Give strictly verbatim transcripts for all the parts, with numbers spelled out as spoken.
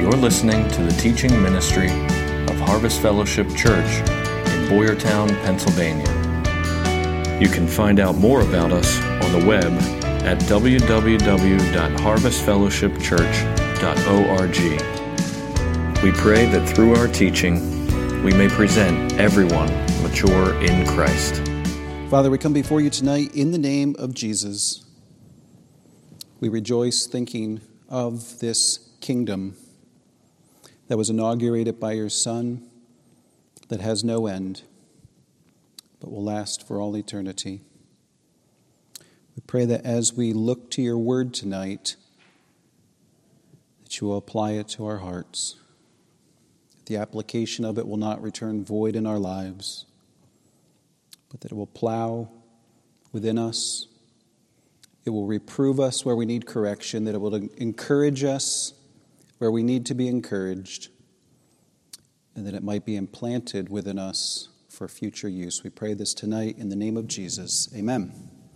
You're listening to the teaching ministry of Harvest Fellowship Church in Boyertown, Pennsylvania. You can find out more about us on the web at w w w dot harvest fellowship church dot org. We pray that through our teaching, we may present everyone mature in Christ. Father, we come before you tonight in the name of Jesus. We rejoice thinking of this kingdom that was inaugurated by your Son, that has no end, but will last for all eternity. We pray that as we look to your word tonight, that you will apply it to our hearts. The application of it will not return void in our lives, but that it will plow within us. It will reprove us where we need correction, that it will encourage us where we need to be encouraged, and that it might be implanted within us for future use. We pray this tonight in the name of Jesus. Amen.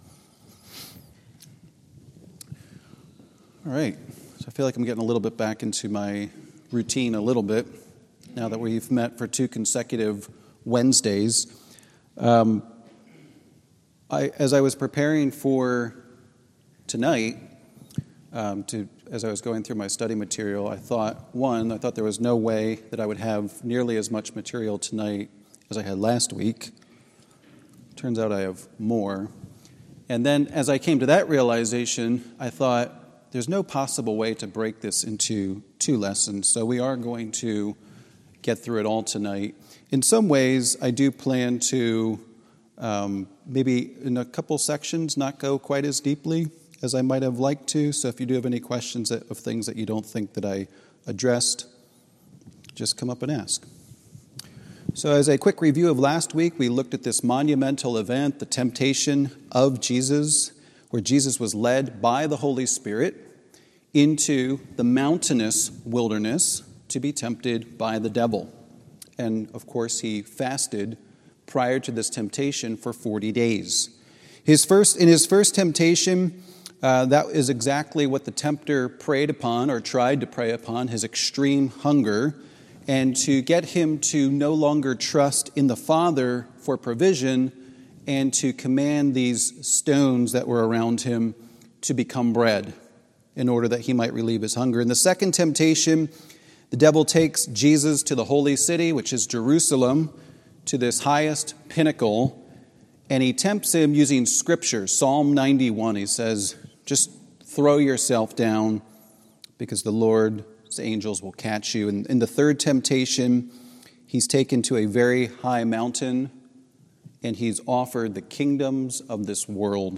All right. So I feel like I'm getting a little bit back into my routine a little bit now that we've met for two consecutive Wednesdays. Um, I, as I was preparing for tonight, um, to as I was going through my study material, I thought, one, I thought there was no way that I would have nearly as much material tonight as I had last week. Turns out I have more. And then as I came to that realization, I thought, there's no possible way to break this into two lessons, so we are going to get through it all tonight. In some ways, I do plan to um, maybe in a couple sections not go quite as deeply as I might have liked to. So if you do have any questions of things that you don't think that I addressed, just come up and ask. So as a quick review of last week, we looked at this monumental event, the temptation of Jesus, where Jesus was led by the Holy Spirit into the mountainous wilderness to be tempted by the devil. And of course, he fasted prior to this temptation for forty days. His first, in his first temptation, uh, that is exactly what the tempter preyed upon or tried to prey upon, his extreme hunger, and to get him to no longer trust in the Father for provision and to command these stones that were around him to become bread in order that he might relieve his hunger. In the second temptation, the devil takes Jesus to the holy city, which is Jerusalem, to this highest pinnacle, and he tempts him using Scripture. Psalm ninety-one, he says, just throw yourself down because the Lord's angels will catch you. And in the third temptation, he's taken to a very high mountain, and he's offered the kingdoms of this world.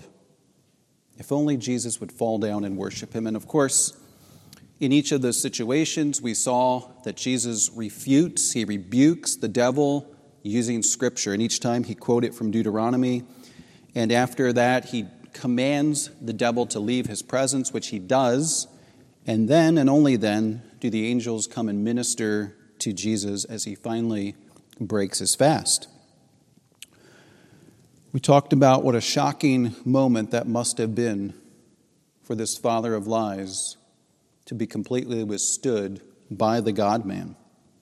If only Jesus would fall down and worship him. And of course, in each of those situations, we saw that Jesus refutes, he rebukes the devil using Scripture. And each time he quoted from Deuteronomy. And after that, he commands the devil to leave his presence, which he does. And then, and only then, do the angels come and minister to Jesus as he finally breaks his fast. We talked about what a shocking moment that must have been for this father of lies to be completely withstood by the God-man.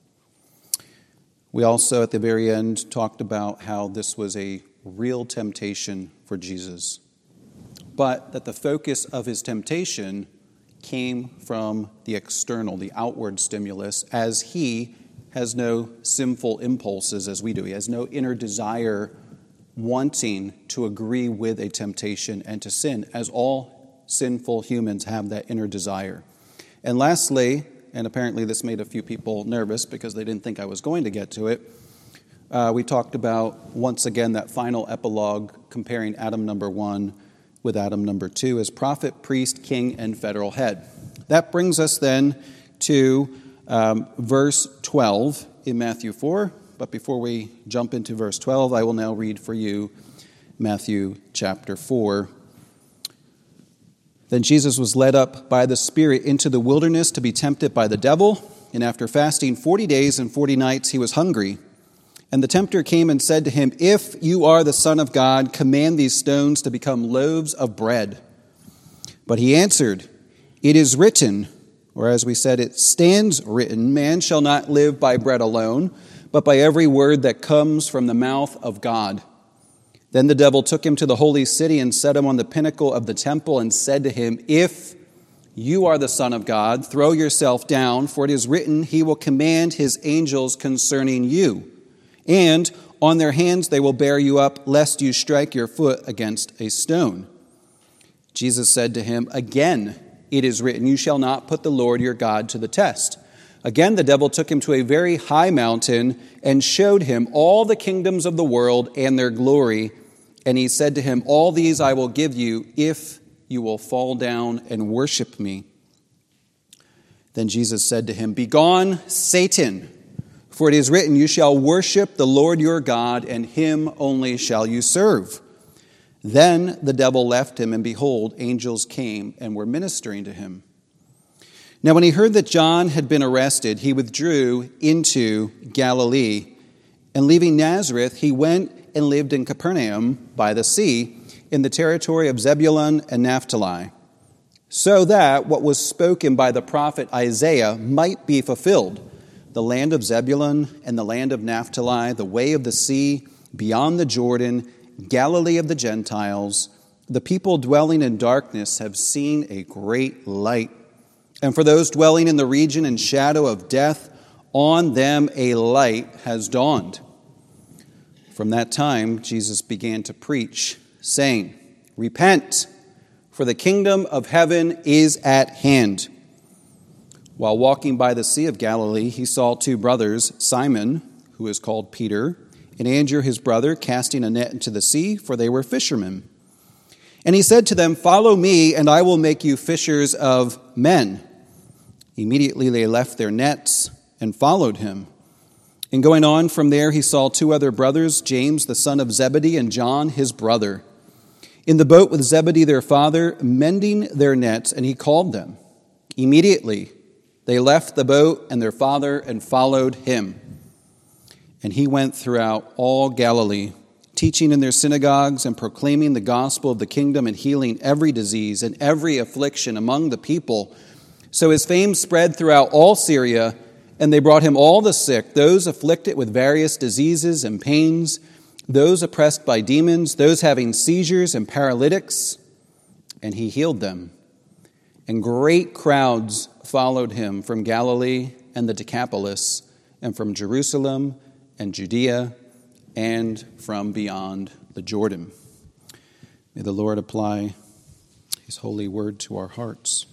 We also, at the very end, talked about how this was a real temptation for Jesus, but that the focus of his temptation came from the external, the outward stimulus, as he has no sinful impulses as we do. He has no inner desire wanting to agree with a temptation and to sin, as all sinful humans have that inner desire. And lastly, and apparently this made a few people nervous because they didn't think I was going to get to it, uh, we talked about, once again, that final epilogue comparing Adam number one with Adam number two as prophet, priest, king, and federal head. That brings us then to um, verse twelve in Matthew four. But before we jump into verse twelve, I will now read for you Matthew chapter four. Then Jesus was led up by the Spirit into the wilderness to be tempted by the devil. And after fasting forty days and forty nights, he was hungry. And the tempter came and said to him, "If you are the Son of God, command these stones to become loaves of bread." But he answered, "It is written, Or as we said, it stands written, man shall not live by bread alone, but by every word that comes from the mouth of God. Then the devil took him to the holy city and set him on the pinnacle of the temple and said to him, if you are the Son of God, throw yourself down, for it is written, he will command his angels concerning you, and on their hands they will bear you up, lest you strike your foot against a stone. Jesus said to him, again, it is written, you shall not put the Lord your God to the test. Again, the devil took him to a very high mountain and showed him all the kingdoms of the world and their glory. And he said to him, all these I will give you if you will fall down and worship me. Then Jesus said to him, begone, Satan, for it is written, you shall worship the Lord your God, and him only shall you serve. Then the devil left him, and behold, angels came and were ministering to him. Now when he heard that John had been arrested, he withdrew into Galilee, and leaving Nazareth, he went and lived in Capernaum by the sea, in the territory of Zebulun and Naphtali, so that what was spoken by the prophet Isaiah might be fulfilled, the land of Zebulun and the land of Naphtali, the way of the sea, beyond the Jordan, Galilee of the Gentiles, the people dwelling in darkness have seen a great light. And for those dwelling in the region and shadow of death, on them a light has dawned. From that time, Jesus began to preach, saying, repent, for the kingdom of heaven is at hand. While walking by the Sea of Galilee, he saw two brothers, Simon, who is called Peter, and Andrew his brother, casting a net into the sea, for they were fishermen. And he said to them, follow me, and I will make you fishers of men. Immediately they left their nets and followed him. And going on from there, he saw two other brothers, James the son of Zebedee and John his brother, in the boat with Zebedee their father, mending their nets, and he called them. Immediately they left the boat and their father and followed him. And he went throughout all Galilee, teaching in their synagogues and proclaiming the gospel of the kingdom and healing every disease and every affliction among the people. So his fame spread throughout all Syria, and they brought him all the sick, those afflicted with various diseases and pains, those oppressed by demons, those having seizures and paralytics, and he healed them. And great crowds followed him from Galilee and the Decapolis, and from Jerusalem and Judea, and from beyond the Jordan. May the Lord apply his holy word to our hearts.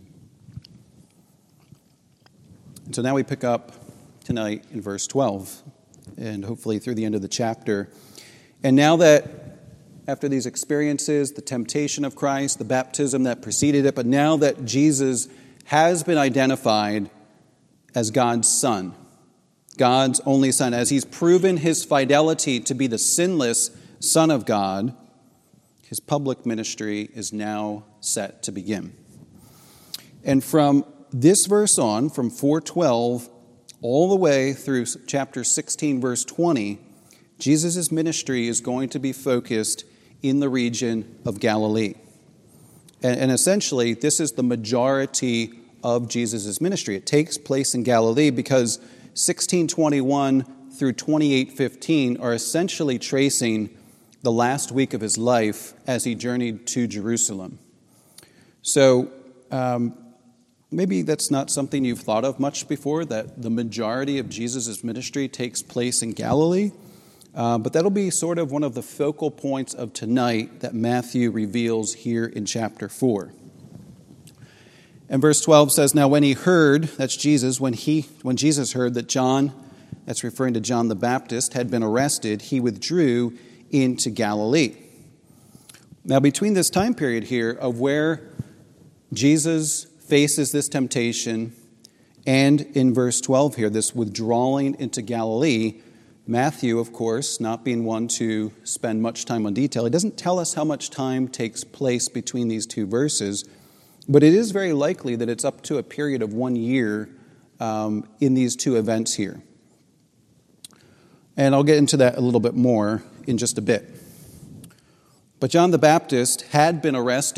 And so now we pick up tonight in verse twelve, and hopefully through the end of the chapter. And now that after these experiences, the temptation of Christ, the baptism that preceded it, but now that Jesus has been identified as God's Son, God's only Son, as he's proven his fidelity to be the sinless Son of God, his public ministry is now set to begin. And from this verse on, from four twelve all the way through chapter sixteen, verse twenty, Jesus' ministry is going to be focused in the region of Galilee. And, and essentially, this is the majority of Jesus' ministry. It takes place in Galilee because sixteen twenty-one through twenty-eight fifteen are essentially tracing the last week of his life as he journeyed to Jerusalem. So um, maybe that's not something you've thought of much before, that the majority of Jesus' ministry takes place in Galilee. Uh, but that'll be sort of one of the focal points of tonight that Matthew reveals here in chapter four. And verse twelve says, now when he heard, that's Jesus, when he when Jesus heard that John, that's referring to John the Baptist, had been arrested, he withdrew into Galilee. Now between this time period here of where Jesus faces this temptation and in verse twelve here, this withdrawing into Galilee, Matthew, of course, not being one to spend much time on detail, he doesn't tell us how much time takes place between these two verses, but it is very likely that it's up to a period of one year um, in these two events here. And I'll get into that a little bit more in just a bit. But John the Baptist had been arrested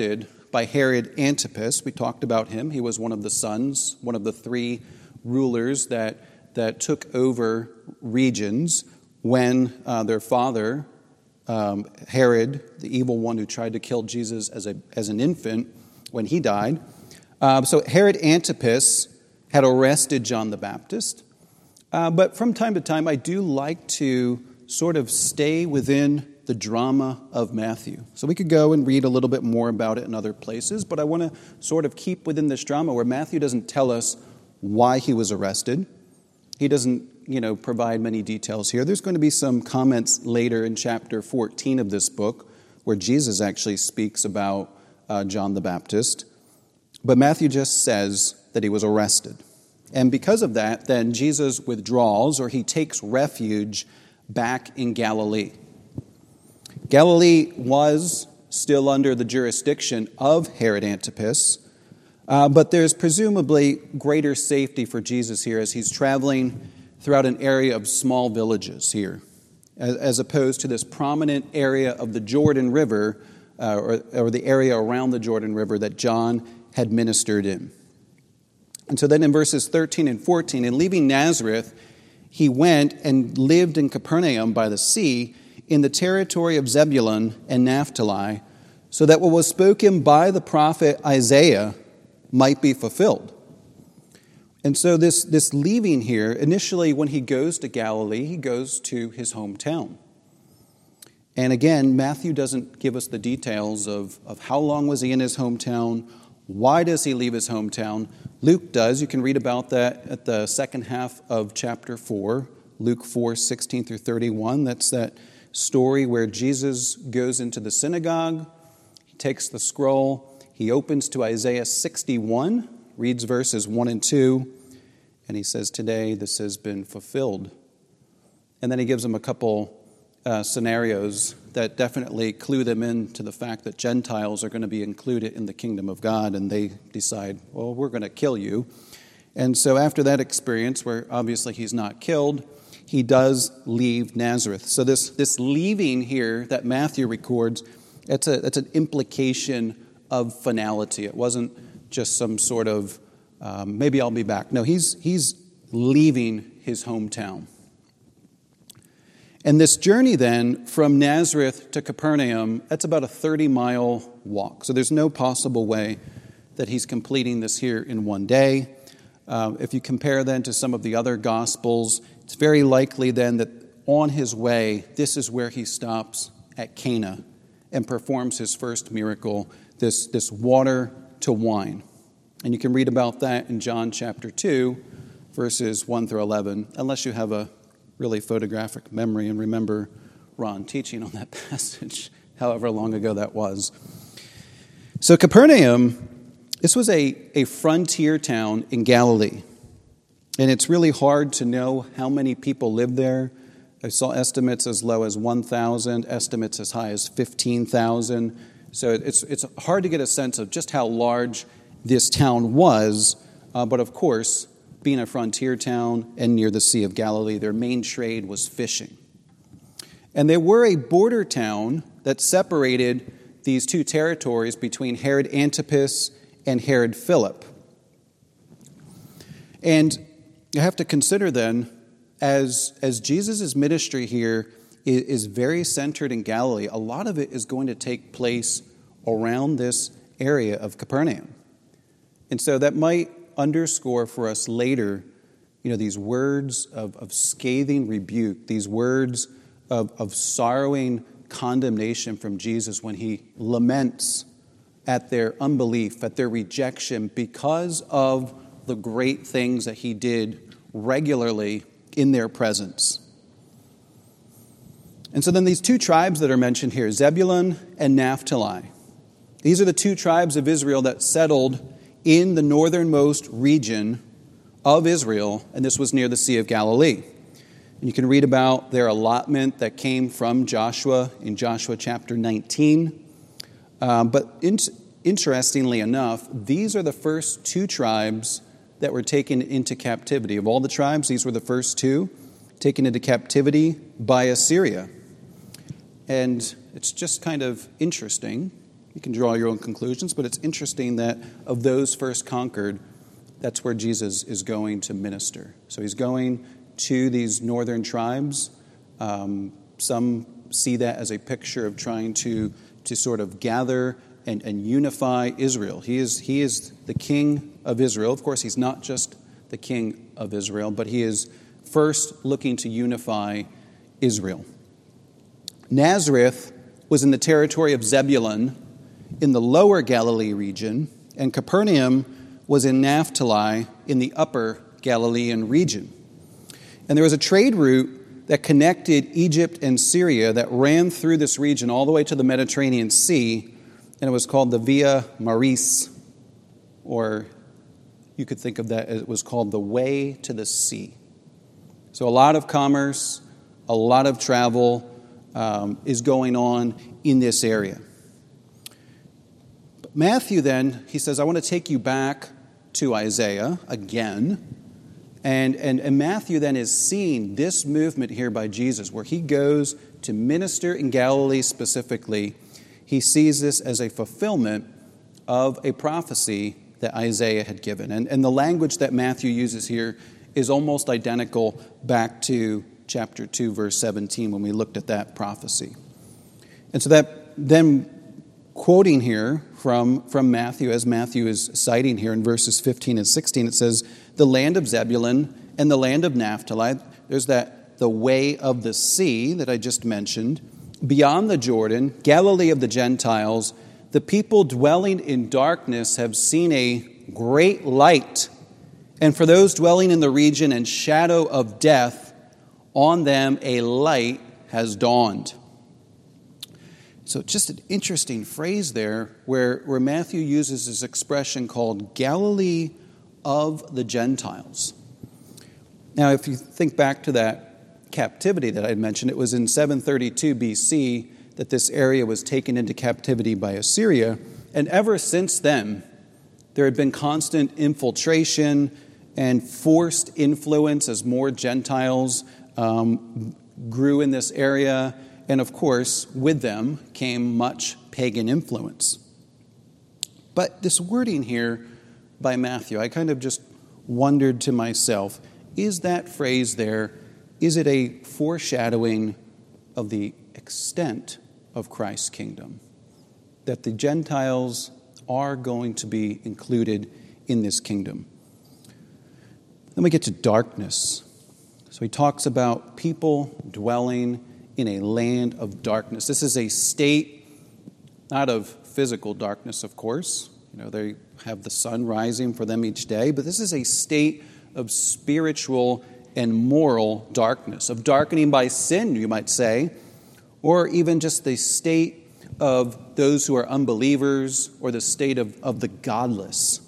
by Herod Antipas. We talked about him. He was one of the sons, one of the three rulers that, that took over regions when uh, their father, um, Herod, the evil one who tried to kill Jesus as, a, as an infant, when he died. Uh, so Herod Antipas had arrested John the Baptist. Uh, but from time to time, I do like to sort of stay within the drama of Matthew. So we could go and read a little bit more about it in other places, but I want to sort of keep within this drama where Matthew doesn't tell us why he was arrested. He doesn't, you know, provide many details here. There's going to be some comments later in chapter fourteen of this book where Jesus actually speaks about uh, John the Baptist. But Matthew just says that he was arrested. And because of that, then Jesus withdraws, or he takes refuge back in Galilee. Galilee was still under the jurisdiction of Herod Antipas, uh, but there's presumably greater safety for Jesus here as he's traveling throughout an area of small villages here, as, as opposed to this prominent area of the Jordan River, uh, or, or the area around the Jordan River that John had ministered in. And so then in verses thirteen and fourteen, in leaving Nazareth, he went and lived in Capernaum by the sea in the territory of Zebulun and Naphtali, so that what was spoken by the prophet Isaiah might be fulfilled. And so this, this leaving here, initially when he goes to Galilee, he goes to his hometown. And again, Matthew doesn't give us the details of, of how long was he in his hometown, why does he leave his hometown. Luke does. You can read about that at the second half of chapter four, Luke four, sixteen through thirty-one. That's that story where Jesus goes into the synagogue, he takes the scroll, he opens to Isaiah sixty-one, reads verses one and two, and he says, today this has been fulfilled. And then he gives them a couple uh, scenarios that definitely clue them in to the fact that Gentiles are going to be included in the kingdom of God, and they decide, well, we're going to kill you. And so after that experience, where obviously he's not killed, he does leave Nazareth. So this, this leaving here that Matthew records, it's a it's an implication of finality. It wasn't just some sort of, um, maybe I'll be back. No, he's he's leaving his hometown. And this journey then from Nazareth to Capernaum, that's about a thirty-mile walk. So there's no possible way that he's completing this here in one day. Uh, if you compare then to some of the other Gospels, it's very likely then that on his way, this is where he stops at Cana and performs his first miracle, this, this water to wine. And you can read about that in John chapter two, verses one through eleven, unless you have a really photographic memory and remember Ron teaching on that passage, however long ago that was. So Capernaum, this was a, a frontier town in Galilee. And it's really hard to know how many people live there. I saw estimates as low as one thousand, estimates as high as fifteen thousand. So it's it's hard to get a sense of just how large this town was. Uh, but of course, being a frontier town and near the Sea of Galilee, their main trade was fishing. And they were a border town that separated these two territories between Herod Antipas and Herod Philip. And you have to consider then, as, as Jesus' ministry here is, is very centered in Galilee, a lot of it is going to take place around this area of Capernaum. And so that might underscore for us later, you know, these words of, of scathing rebuke, these words of, of sorrowing condemnation from Jesus when he laments at their unbelief, at their rejection because of the great things that he did regularly in their presence. And so then these two tribes that are mentioned here, Zebulun and Naphtali, these are the two tribes of Israel that settled in the northernmost region of Israel, and this was near the Sea of Galilee. And you can read about their allotment that came from Joshua in Joshua chapter nineteen. Um, but in, interestingly enough, these are the first two tribes that were taken into captivity. Of all the tribes, these were the first two taken into captivity by Assyria. And it's just kind of interesting. You can draw your own conclusions, but it's interesting that of those first conquered, that's where Jesus is going to minister. So he's going to these northern tribes. Um, some see that as a picture of trying to, to sort of gather and, and unify Israel. He is, he is the king of Israel. Of course, he's not just the king of Israel, but he is first looking to unify Israel. Nazareth was in the territory of Zebulun in the lower Galilee region, and Capernaum was in Naphtali in the upper Galilean region. And there was a trade route that connected Egypt and Syria that ran through this region all the way to the Mediterranean Sea, and it was called the Via Maris, or you could think of that as it was called the Way to the Sea. So a lot of commerce, a lot of travel um, is going on in this area. But Matthew then, he says, I want to take you back to Isaiah again. And, and, and Matthew then is seeing this movement here by Jesus, where he goes to minister in Galilee specifically. He sees this as a fulfillment of a prophecy that Isaiah had given. And, and the language that Matthew uses here is almost identical back to chapter two, verse seventeen, when we looked at that prophecy. And so that then quoting here from, from Matthew, as Matthew is citing here in verses fifteen and sixteen, it says, the land of Zebulun and the land of Naphtali, there's that the way of the sea that I just mentioned, beyond the Jordan, Galilee of the Gentiles, the people dwelling in darkness have seen a great light. And for those dwelling in the region and shadow of death, on them a light has dawned. So just an interesting phrase there where, where Matthew uses this expression called Galilee of the Gentiles. Now, if you think back to that captivity that I mentioned, it was in seven thirty-two B C that this area was taken into captivity by Assyria. And ever since then, there had been constant infiltration and forced influence as more Gentiles um, grew in this area. And of course, with them came much pagan influence. But this wording here by Matthew, I kind of just wondered to myself, is that phrase there, is it a foreshadowing of the extent of Christ's kingdom? That the Gentiles are going to be included in this kingdom. Then we get to darkness. So he talks about people dwelling in a land of darkness. This is a state, not of physical darkness, of course. You know, they have the sun rising for them each day, but this is a state of spiritual and moral darkness, of darkening by sin, you might say, or even just the state of those who are unbelievers, or the state of, of the godless.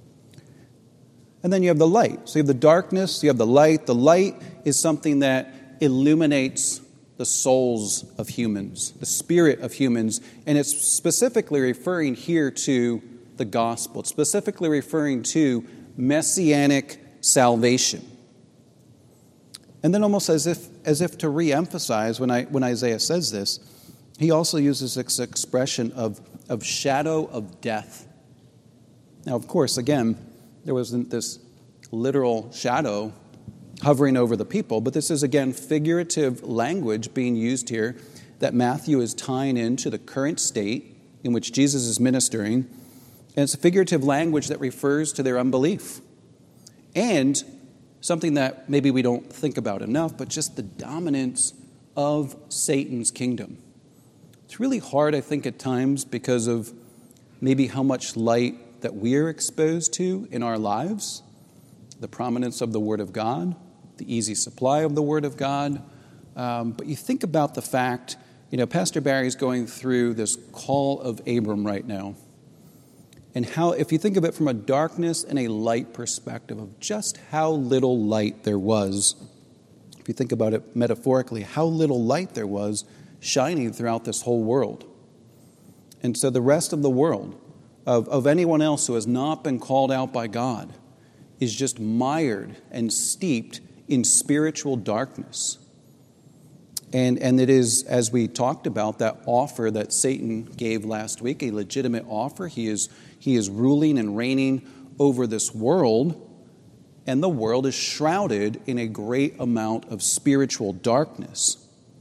And then you have the light. So you have the darkness, you have the light. The light is something that illuminates the souls of humans, the spirit of humans, and it's specifically referring here to the gospel. It's specifically referring to messianic salvation. And then almost as if as if to re-emphasize when I when Isaiah says this, he also uses this expression of, of shadow of death. Now, of course, again, there wasn't this literal shadow hovering over the people, but this is, again, figurative language being used here that Matthew is tying into the current state in which Jesus is ministering. And it's a figurative language that refers to their unbelief. And something that maybe we don't think about enough, but just the dominance of Satan's kingdom. It's really hard, I think, at times because of maybe how much light that we're exposed to in our lives, the prominence of the Word of God, the easy supply of the Word of God. Um, but you think about the fact, you know, Pastor Barry's going through this call of Abram right now. And how, if you think of it from a darkness and a light perspective of just how little light there was, if you think about it metaphorically, how little light there was shining throughout this whole world. And so the rest of the world, of, of anyone else who has not been called out by God, is just mired and steeped in spiritual darkness. And, and it is, as we talked about, that offer that Satan gave last week, a legitimate offer. He is, he is ruling and reigning over this world, and the world is shrouded in a great amount of spiritual darkness.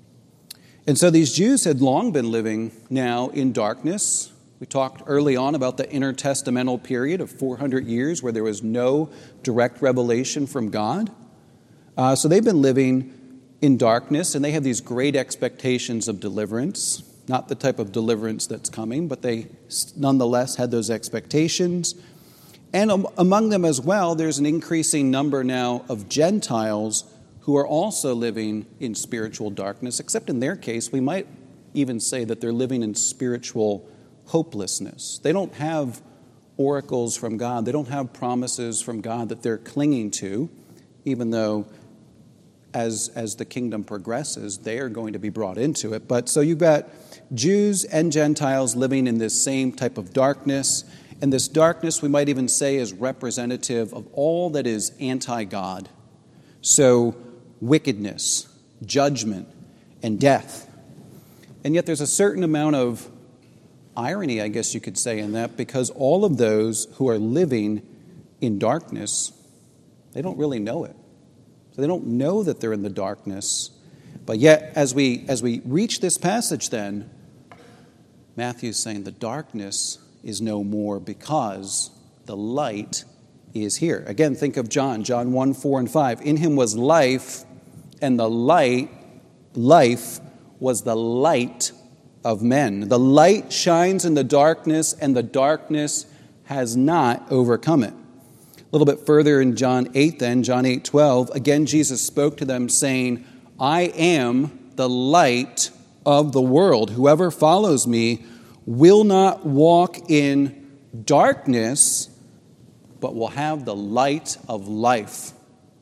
And so these Jews had long been living now in darkness. We talked early on about the intertestamental period of four hundred years where there was no direct revelation from God. Uh, so they've been living in darkness, and they have these great expectations of deliverance. Not the type of deliverance that's coming, but they nonetheless had those expectations. And among them as well, there's an increasing number now of Gentiles who are also living in spiritual darkness, except in their case, we might even say that they're living in spiritual hopelessness. They don't have oracles from God. They don't have promises from God that they're clinging to, even though as, as the kingdom progresses, they are going to be brought into it. But so you've got Jews and Gentiles living in this same type of darkness. And this darkness, we might even say, is representative of all that is anti-God. So wickedness, judgment, and death. And yet there's a certain amount of irony, I guess you could say, in that, because all of those who are living in darkness, they don't really know it. So they don't know that they're in the darkness. But yet, as we as we reach this passage then, Matthew's saying the darkness is no more because the light is here. Again, think of John, John one, four, and five. In him was life, and the light, life was the light of men. The light shines in the darkness, and the darkness has not overcome it. A little bit further in John eight then, John eight, twelve, again Jesus spoke to them saying, I am the light of the world. Whoever follows me will not walk in darkness, but will have the light of life.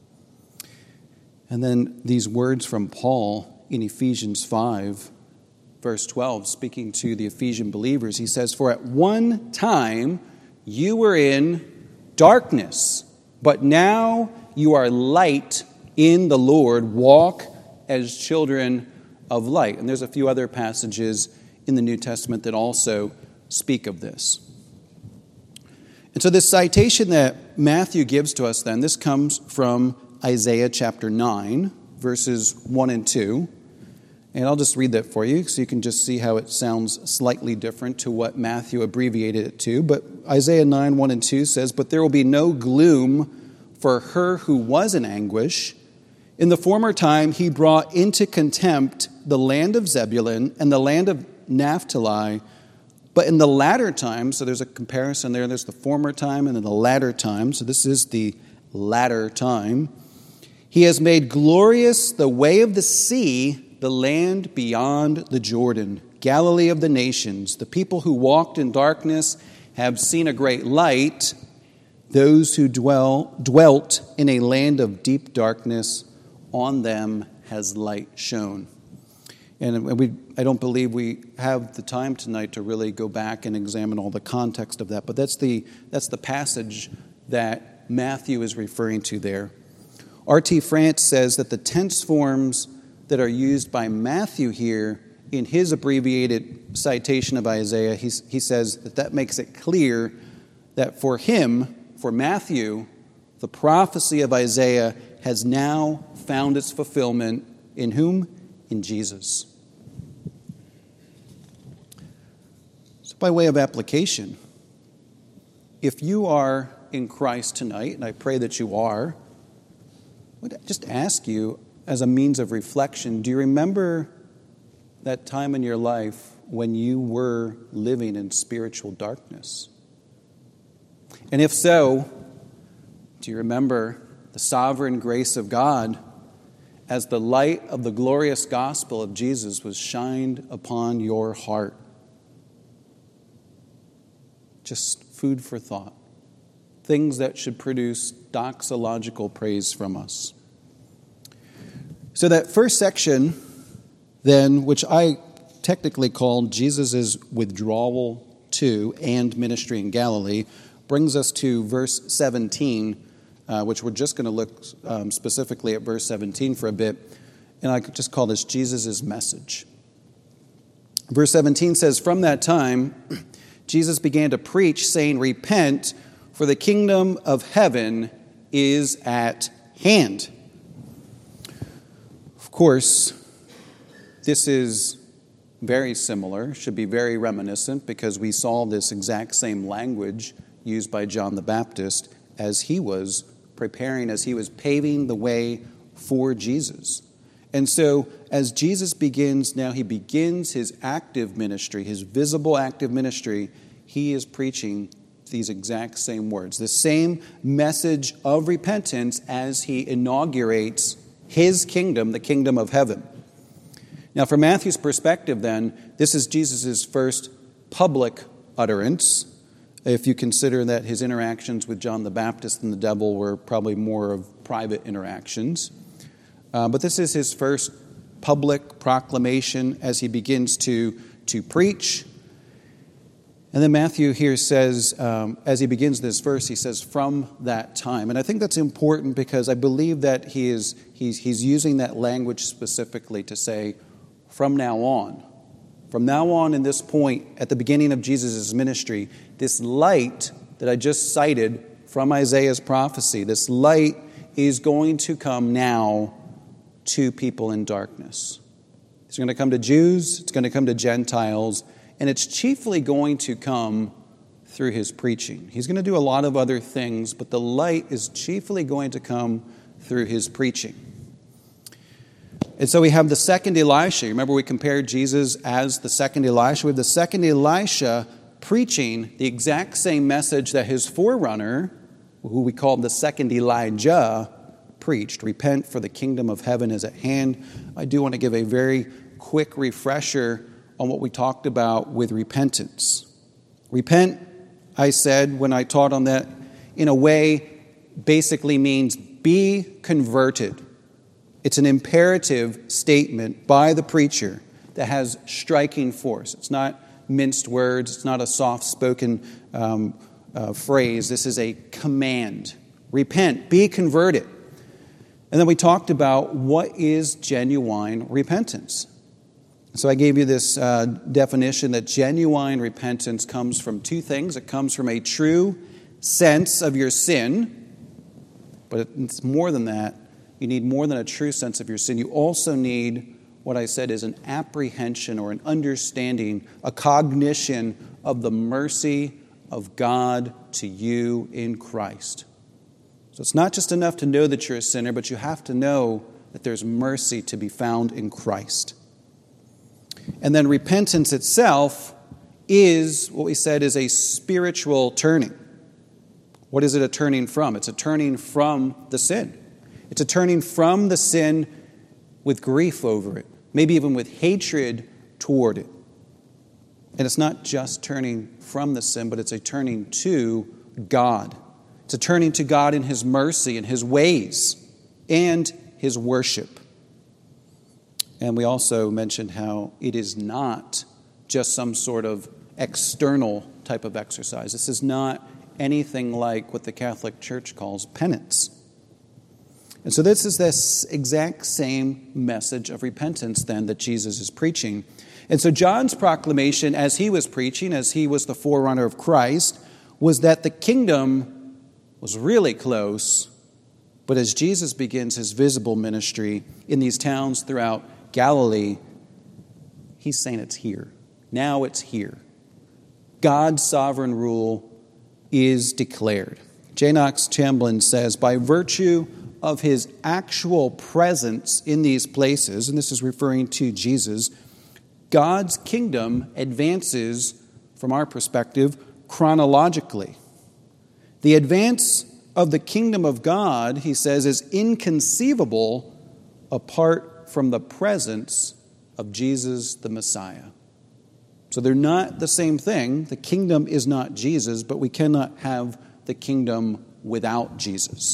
And then these words from Paul in Ephesians five, verse twelve, speaking to the Ephesian believers, he says, for at one time you were in darkness, but now you are light in the Lord. Walk as children of light. And there's a few other passages in the New Testament that also speak of this. And so this citation that Matthew gives to us then, this comes from Isaiah chapter nine, verses one and two. And I'll just read that for you so you can just see how it sounds slightly different to what Matthew abbreviated it to. But Isaiah nine, one and two says, but there will be no gloom for her who was in anguish. In the former time he brought into contempt the land of Zebulun and the land of Naphtali. But in the latter time, so there's a comparison there, there's the former time and then the latter time. So this is the latter time. He has made glorious the way of the sea, the land beyond the Jordan, Galilee of the nations. The people who walked in darkness have seen a great light. Those who dwell dwelt in a land of deep darkness, on them has light shone. And we, I don't believe we have the time tonight to really go back and examine all the context of that, but that's the that's the passage that Matthew is referring to there. R T France says that the tense forms that are used by Matthew here in his abbreviated citation of Isaiah, he's, he says that that makes it clear that for him, for Matthew, the prophecy of Isaiah has now found its fulfillment in whom? In Jesus. So by way of application, if you are in Christ tonight, and I pray that you are, I would just ask you, as a means of reflection, do you remember that time in your life when you were living in spiritual darkness? And if so, do you remember the sovereign grace of God as the light of the glorious gospel of Jesus was shined upon your heart? Just food for thought. Things that should produce doxological praise from us. So that first section, then, which I technically call Jesus' withdrawal to and ministry in Galilee, brings us to verse seventeen, uh, which we're just going to look um, specifically at verse seventeen for a bit. And I could just call this Jesus' message. Verse seventeen says, "From that time, Jesus began to preach, saying, 'Repent, for the kingdom of heaven is at hand.'" Of course, this is very similar, should be very reminiscent, because we saw this exact same language used by John the Baptist as he was preparing, as he was paving the way for Jesus. And so as Jesus begins, now he begins his active ministry, his visible active ministry, he is preaching these exact same words, the same message of repentance as he inaugurates his kingdom, the kingdom of heaven. Now, from Matthew's perspective, then, this is Jesus' first public utterance. If you consider that his interactions with John the Baptist and the devil were probably more of private interactions. Uh, but this is his first public proclamation as he begins to, to preach. And then Matthew here says, um, as he begins this verse, he says, "From that time." And I think that's important because I believe that he is he's, he's using that language specifically to say, from now on. From now on, in this point, at the beginning of Jesus' ministry, this light that I just cited from Isaiah's prophecy, this light is going to come now to people in darkness. It's going to come to Jews, it's going to come to Gentiles, and it's chiefly going to come through his preaching. He's going to do a lot of other things, but the light is chiefly going to come through his preaching. And so we have the second Elisha. Remember, we compared Jesus as the second Elisha. We have the second Elisha preaching the exact same message that his forerunner, who we call the second Elijah, preached. Repent, for the kingdom of heaven is at hand. I do want to give a very quick refresher on what we talked about with repentance. Repent, I said when I taught on that, in a way basically means be converted. It's an imperative statement by the preacher that has striking force. It's not minced words. It's not a soft-spoken um, uh, phrase. This is a command. Repent, be converted. And then we talked about what is genuine repentance. So I gave you this uh, definition that genuine repentance comes from two things. It comes from a true sense of your sin, but it's more than that. You need more than a true sense of your sin. You also need what I said is an apprehension or an understanding, a cognition of the mercy of God to you in Christ. So it's not just enough to know that you're a sinner, but you have to know that there's mercy to be found in Christ. And then repentance itself is what we said is a spiritual turning. What is it a turning from? It's a turning from the sin. It's a turning from the sin with grief over it, maybe even with hatred toward it. And it's not just turning from the sin, but it's a turning to God. It's a turning to God in his mercy and his ways and his worship. And we also mentioned how it is not just some sort of external type of exercise. This is not anything like what the Catholic Church calls penance. And so this is this exact same message of repentance then that Jesus is preaching. And so John's proclamation as he was preaching, as he was the forerunner of Christ, was that the kingdom was really close. But as Jesus begins his visible ministry in these towns throughout Galilee, he's saying it's here. Now it's here. God's sovereign rule is declared. J. Knox Chamberlain says, by virtue of his actual presence in these places, and this is referring to Jesus, God's kingdom advances, from our perspective, chronologically. The advance of the kingdom of God, he says, is inconceivable apart from the presence of Jesus the Messiah. So they're not the same thing. The kingdom is not Jesus, but we cannot have the kingdom without Jesus.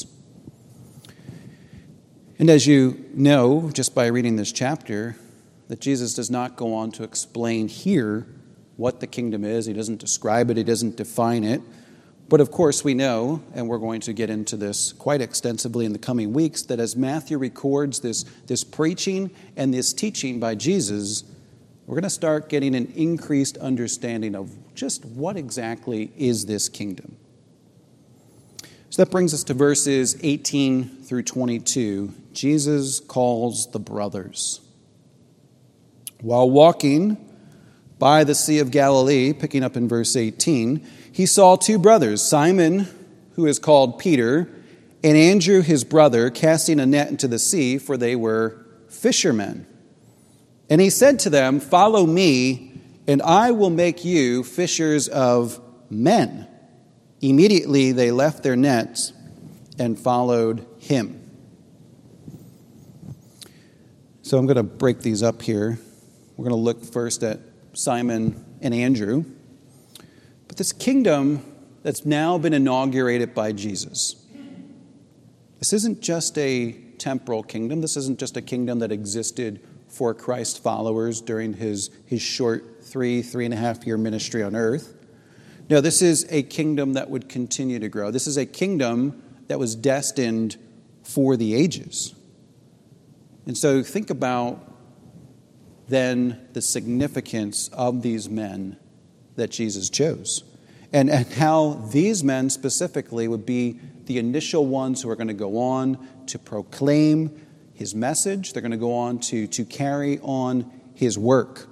And as you know, just by reading this chapter, that Jesus does not go on to explain here what the kingdom is. He doesn't describe it. He doesn't define it. But of course we know, and we're going to get into this quite extensively in the coming weeks, that as Matthew records this, this preaching and this teaching by Jesus, we're going to start getting an increased understanding of just what exactly is this kingdom. So that brings us to verses eighteen through twenty-two. Jesus calls the brothers. While walking by the Sea of Galilee, picking up in verse eighteen, he saw two brothers, Simon, who is called Peter, and Andrew, his brother, casting a net into the sea, for they were fishermen. And he said to them, "Follow me, and I will make you fishers of men." Immediately they left their nets and followed him. So I'm going to break these up here. We're going to look first at Simon and Andrew. But this kingdom that's now been inaugurated by Jesus, this isn't just a temporal kingdom. This isn't just a kingdom that existed for Christ followers during his, his short three, three and a half year ministry on earth. No, this is a kingdom that would continue to grow. This is a kingdom that was destined for the ages. And so think about then the significance of these men that Jesus chose. And, and how these men specifically would be the initial ones who are going to go on to proclaim his message. They're going to go on to, to carry on his work.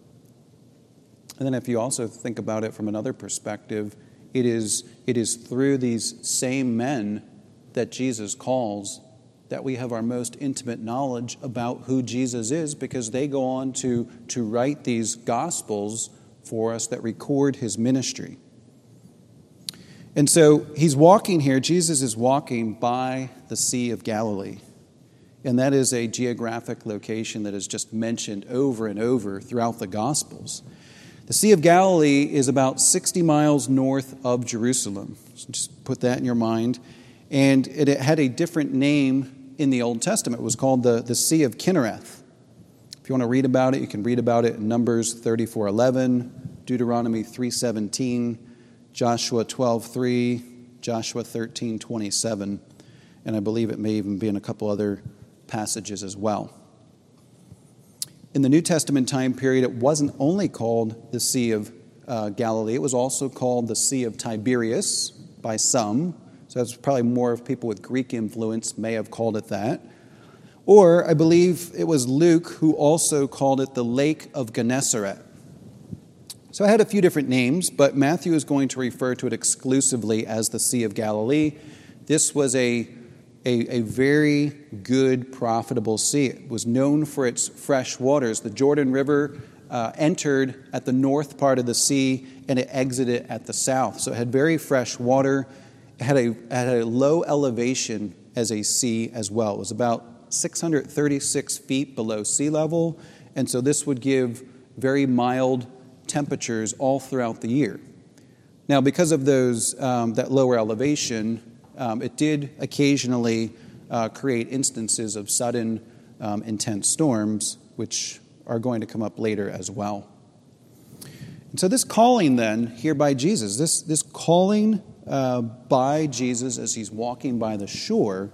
And then if you also think about it from another perspective, it is, it is through these same men that Jesus calls that we have our most intimate knowledge about who Jesus is, because they go on to, to write these gospels for us that record his ministry. And so he's walking here, Jesus is walking by the Sea of Galilee. And that is a geographic location that is just mentioned over and over throughout the Gospels. The Sea of Galilee is about sixty miles north of Jerusalem. So just put that in your mind. And it had a different name in the Old Testament. It was called the, the Sea of Kinnereth. If you want to read about it, you can read about it in Numbers thirty-four eleven, Deuteronomy three seventeen, Joshua twelve three, Joshua thirteen twenty-seven, and I believe it may even be in a couple other passages as well. In the New Testament time period, it wasn't only called the Sea of uh, Galilee, it was also called the Sea of Tiberias by some. So that's probably more of people with Greek influence may have called it that. Or I believe it was Luke who also called it the Lake of Gennesaret. So it had a few different names, but Matthew is going to refer to it exclusively as the Sea of Galilee. This was a A, a very good, profitable sea. It was known for its fresh waters. The Jordan River uh, entered at the north part of the sea, and it exited at the south. So it had very fresh water. It had a, had a low elevation as a sea as well. It was about six hundred thirty-six feet below sea level, and so this would give very mild temperatures all throughout the year. Now, because of those um, that lower elevation, Um, it did occasionally uh, create instances of sudden, um, intense storms, which are going to come up later as well. And so this calling then, here by Jesus, this, this calling uh, by Jesus as he's walking by the shore,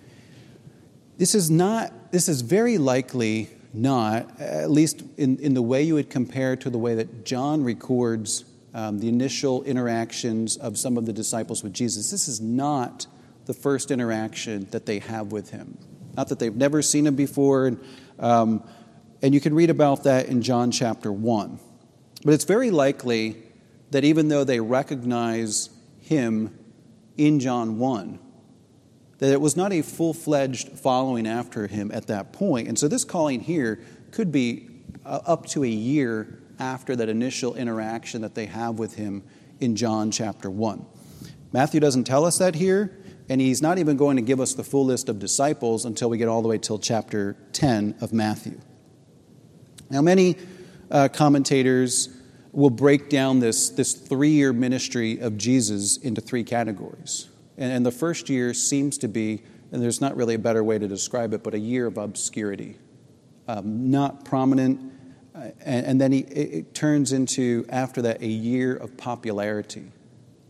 this is not, this is very likely not, at least in, in the way you would compare to the way that John records Um, the initial interactions of some of the disciples with Jesus. This is not the first interaction that they have with him. Not that they've never seen him before. And, um, and you can read about that in John chapter one. But it's very likely that even though they recognize him in John one, that it was not a full-fledged following after him at that point. And so this calling here could be uh, up to a year after that initial interaction that they have with him in John chapter one. Matthew doesn't tell us that here, and he's not even going to give us the full list of disciples until we get all the way till chapter ten of Matthew. Now, many uh, commentators will break down this, this three-year ministry of Jesus into three categories. And, and the first year seems to be, and there's not really a better way to describe it, but a year of obscurity. Um, not prominent. Uh, and, and then he, it, it turns into, after that, a year of popularity.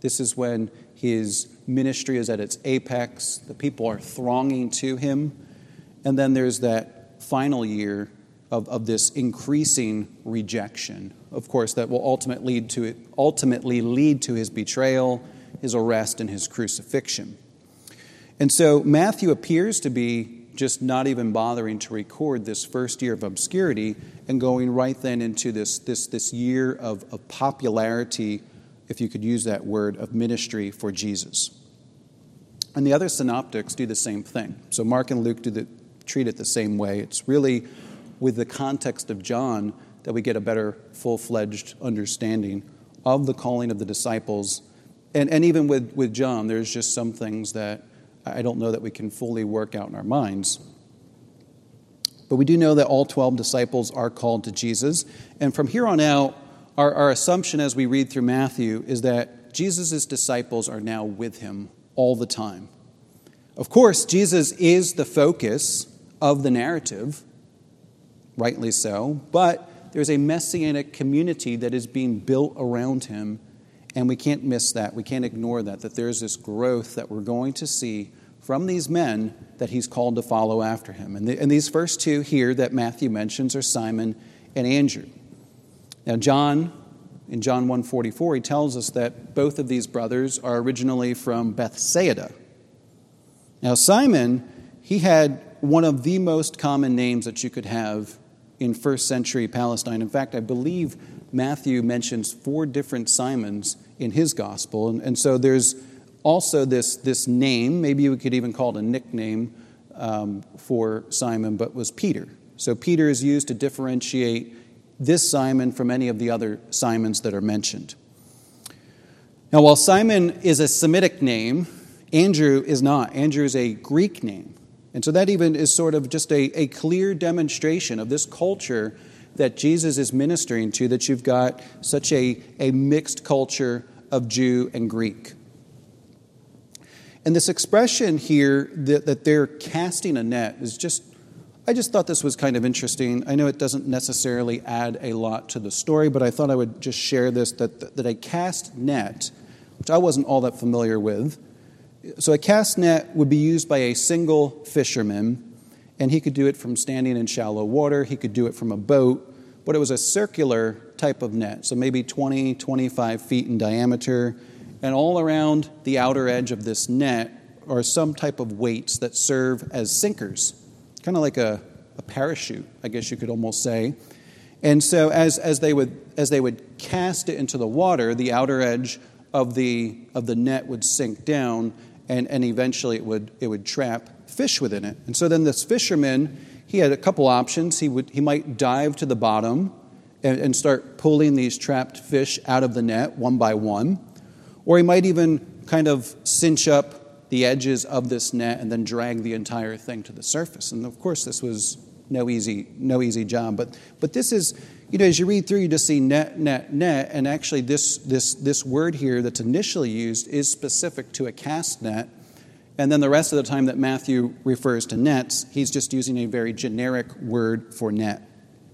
This is when his ministry is at its apex. The people are thronging to him. And then there's that final year of, of this increasing rejection. Of course, that will ultimately lead to it, ultimately lead to his betrayal, his arrest, and his crucifixion. And so Matthew appears to be just not even bothering to record this first year of obscurity and going right then into this, this, this year of, of popularity, if you could use that word, of ministry for Jesus. And the other synoptics do the same thing. So Mark and Luke do the, treat it the same way. It's really with the context of John that we get a better full-fledged understanding of the calling of the disciples. And, and even with, with John, there's just some things that I don't know that we can fully work out in our minds. But we do know that all twelve disciples are called to Jesus. And from here on out, our, our assumption as we read through Matthew is that Jesus' disciples are now with him all the time. Of course, Jesus is the focus of the narrative, rightly so, but there's a messianic community that is being built around him. And we can't miss that. We can't ignore that, that there's this growth that we're going to see from these men that he's called to follow after him. And, the, and these first two here that Matthew mentions are Simon and Andrew. Now, John, in John one forty-four, he tells us that both of these brothers are originally from Bethsaida. Now, Simon, he had one of the most common names that you could have in first century Palestine. In fact, I believe Matthew mentions four different Simons in his gospel. And, and so there's also this, this name, maybe we could even call it a nickname um, for Simon, but was Peter. So Peter is used to differentiate this Simon from any of the other Simons that are mentioned. Now, while Simon is a Semitic name, Andrew is not. Andrew is a Greek name. And so that even is sort of just a, a clear demonstration of this culture that Jesus is ministering to, that you've got such a, a mixed culture of Jew and Greek. And this expression here that, that they're casting a net is just, I just thought this was kind of interesting. I know it doesn't necessarily add a lot to the story, but I thought I would just share this, that, that a cast net, which I wasn't all that familiar with. So a cast net would be used by a single fisherman, and he could do it from standing in shallow water. He could do it from a boat, but it was a circular type of net, so maybe twenty, twenty-five feet in diameter. And all around the outer edge of this net are some type of weights that serve as sinkers, kind of like a, a parachute, I guess you could almost say. And so as, as they would as they would cast it into the water, the outer edge of the of the net would sink down, and, and eventually it would it would trap fish within it. And so then this fisherman, he had a couple options. He would he might dive to the bottom and, and start pulling these trapped fish out of the net one by one. Or he might even kind of cinch up the edges of this net and then drag the entire thing to the surface. And of course, this was no easy no easy job. But but this is, you know, as you read through, you just see net, net, net. And actually this this this word here that's initially used is specific to a cast net. And then the rest of the time that Matthew refers to nets, he's just using a very generic word for net.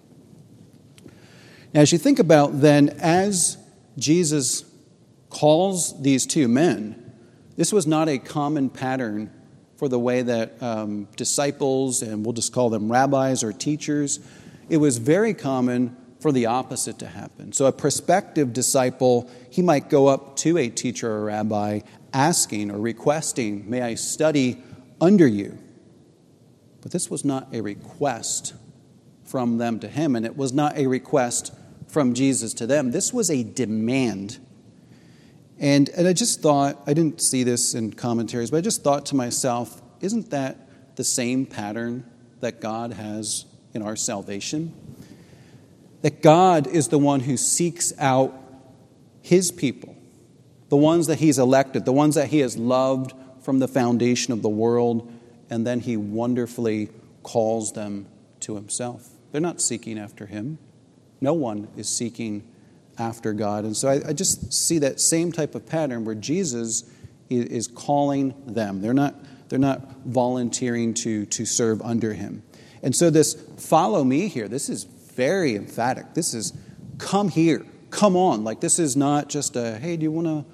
Now, as you think about then, as Jesus calls these two men, this was not a common pattern for the way that um, disciples, and we'll just call them rabbis or teachers, it was very common for the opposite to happen. So a prospective disciple, he might go up to a teacher or rabbi asking or requesting, may I study under you? But this was not a request from them to him, and it was not a request from Jesus to them. This was a demand. And, and I just thought, I didn't see this in commentaries, but I just thought to myself, isn't that the same pattern that God has in our salvation? That God is the one who seeks out his people, the ones that he's elected, the ones that he has loved from the foundation of the world, and then he wonderfully calls them to himself. They're not seeking after him. No one is seeking after God. And so I, I just see that same type of pattern where Jesus is, is calling them. They're not, they're not volunteering to, to serve under him. And so this follow me here, this is very emphatic. This is come here, come on. Like this is not just a, hey, do you want to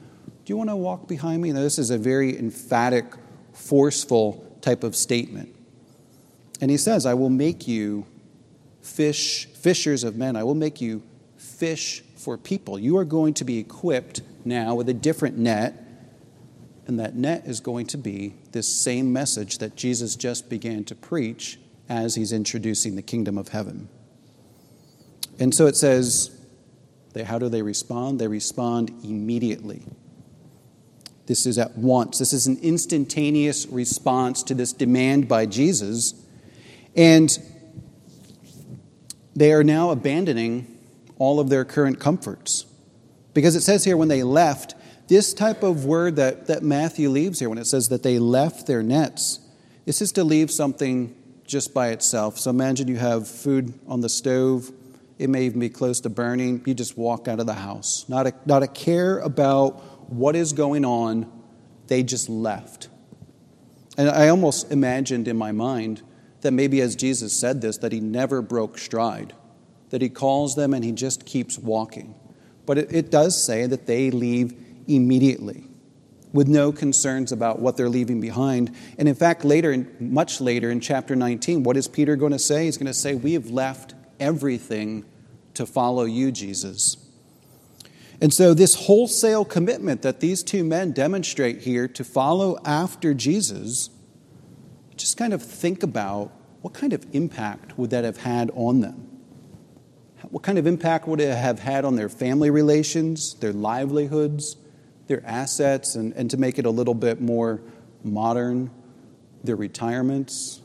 Do you want to walk behind me? Now, this is a very emphatic, forceful type of statement. And he says, I will make you fish, fishers of men. I will make you fish for people. You are going to be equipped now with a different net, and that net is going to be this same message that Jesus just began to preach as he's introducing the kingdom of heaven. And so it says, they, how do they respond? They respond immediately. This is at once. This is an instantaneous response to this demand by Jesus. And they are now abandoning all of their current comforts. Because it says here when they left, this type of word that, that Matthew leaves here, when it says that they left their nets, this is to leave something just by itself. So imagine you have food on the stove. It may even be close to burning. You just walk out of the house. Not a, not a care about what is going on. They just left. And I almost imagined in my mind that maybe as Jesus said this, that he never broke stride, that he calls them and he just keeps walking. But it, it does say that they leave immediately with no concerns about what they're leaving behind. And in fact, later, much later in chapter nineteen, what is Peter going to say? He's going to say, we have left everything to follow you, Jesus. And so this wholesale commitment that these two men demonstrate here to follow after Jesus, just kind of think about what kind of impact would that have had on them? What kind of impact would it have had on their family relations, their livelihoods, their assets, and, and to make it a little bit more modern, their retirements?